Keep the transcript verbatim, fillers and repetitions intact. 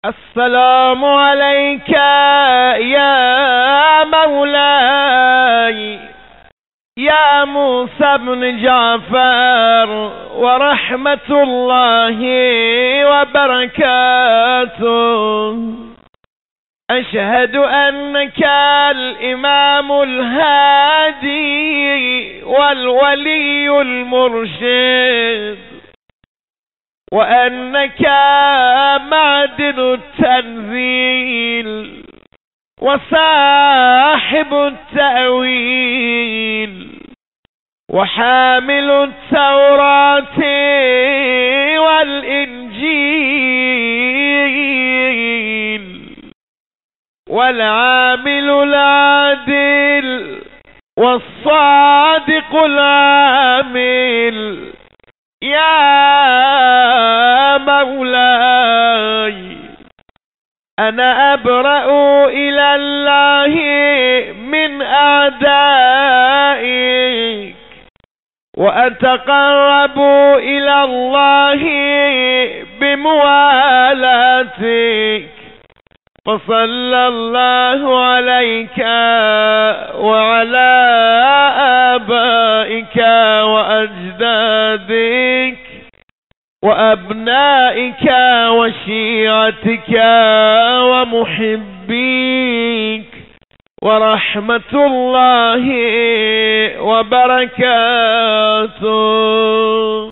السلام عليك يا مولاي يا موسى بن جعفر ورحمة الله وبركاته. أشهد أنك الإمام الهادي والولي المرشد، وأنك معدن التنزيل وصاحب التأويل وحامل التوراة والإنجيل والعامل العادل والصادق العامل. يا مولاي أنا أبرأ إلى الله من أعدائك وأتقرب إلى الله بموالاتك، فصلى الله عليك وعلى آبائك وأجدادك وأبنائك وشيعتك ومحبيك، ورحمة الله وبركاته.